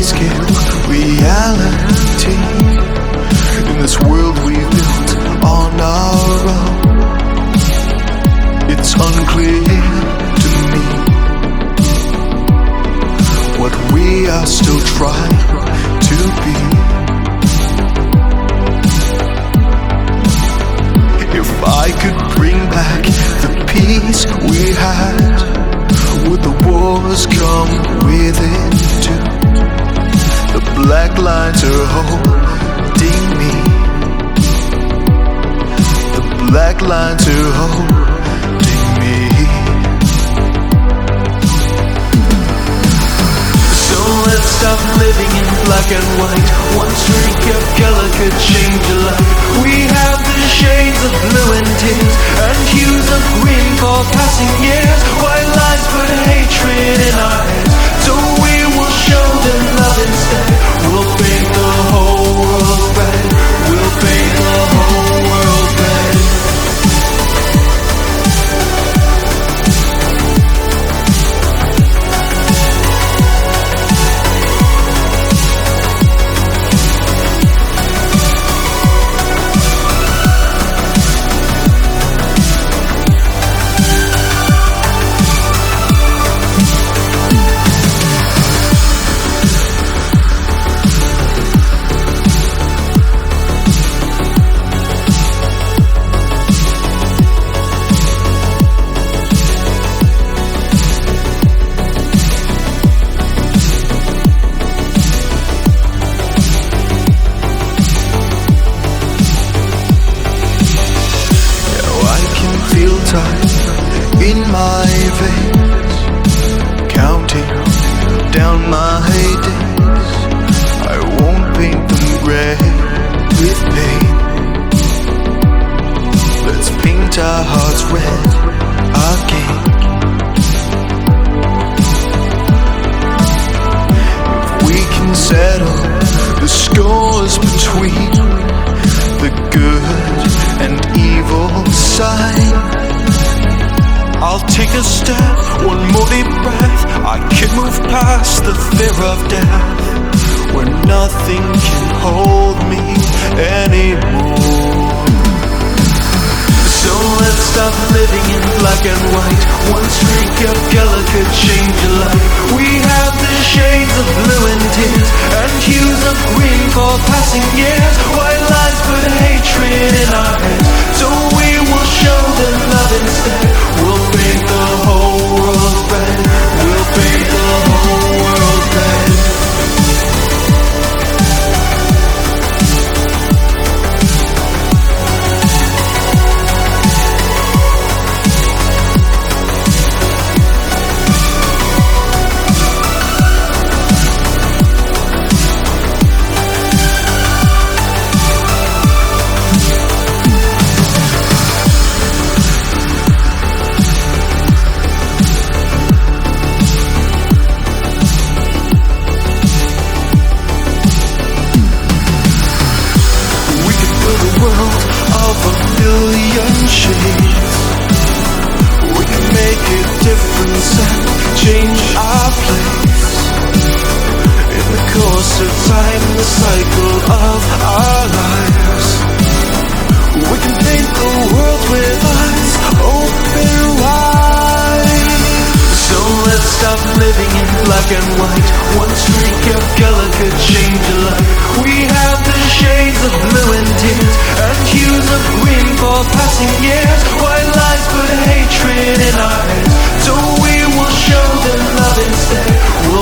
grayscale reality in this world we built on our own. It's unclear to me what we are still trying to be. If I could bring back the peace we had, would the wars come with it too? The black lines are holding me. The black lines are holding me. So let's stop living in black and white. One streak of color could change your life. We have the shades of blue and tears, and hues of green for passing years. White lies put hatred in our heads, so we will show them love instead. We'll paint the whole world red. We'll paint the whole world red. In my veins, counting down my days. I won't paint them grey with pain. Let's paint our hearts red again. If we can settle the scores between the good and evil side, I'll take a step, one more deep breath. I can move past the fear of death, where nothing can hold me anymore. So let's stop living in black and white. One streak of color could change your life. We have the shades of blue and tears, and hues of green for passing years. White lies put hatred in our heads, so we will show them love instead. We'll paint the whole world red. We'll paint the whole world red. We can make a difference and change our place. In the course of time, the cycle of our lives, we can paint the world with eyes open wide. So let's stop living in black and white. One streak of color could change your life. We have the shades of blue and tears, and hues of green for passing years. White lies put hatred in our heads, so we will show them love instead.